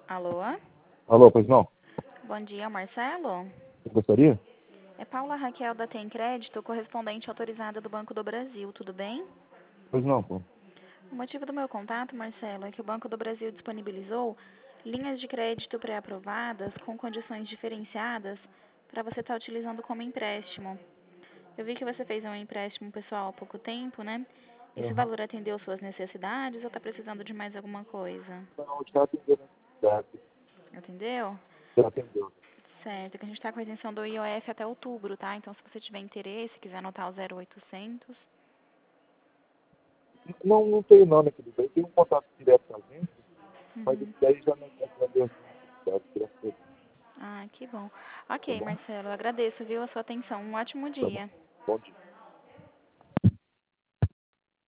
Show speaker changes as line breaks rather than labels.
Alô?
Alô, pois não?
Bom dia, Marcelo?
Você gostaria?
É Paula Raquel da Tem Crédito, correspondente autorizada do Banco do Brasil, tudo bem?
Pois não, pô.
O motivo do meu contato, Marcelo, é que o Banco do Brasil disponibilizou linhas de crédito pré-aprovadas com condições diferenciadas para você estar utilizando como empréstimo. Eu vi que você fez um empréstimo pessoal há pouco tempo, né? Esse
Aham.
valor atendeu suas necessidades ou está precisando de mais alguma coisa?
Não, já atendeu a necessidade.
Entendeu?
Já atendeu.
Certo, que a gente está com a isenção do IOF até outubro, tá? Então, se você tiver interesse, quiser anotar o 0800.
Não, não tenho nome aqui do bem. Tem um contato direto com a gente, mas
Uhum.
isso daí já não atendeu as necessidades, graças a Deus.
Ah, que bom.
Tá
Ok,
bom?
Marcelo, eu agradeço, viu, a sua atenção. Um ótimo
Tá bom.
dia.
Bom dia.